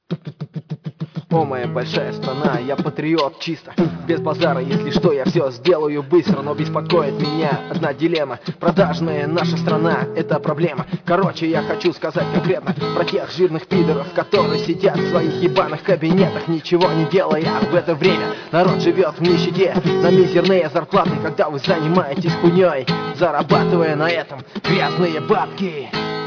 О, моя большая страна, я патриот чисто, без базара, если что, я все сделаю быстро. Но беспокоит меня одна дилемма: продажная наша страна, это проблема. Короче, я хочу сказать конкретно про тех жирных пидоров, которые сидят в своих ебаных кабинетах, ничего не делая. В это время народ живет в нищете на мизерные зарплаты, когда вы занимаетесь хуйней, зарабатывая на этом грязные бабки.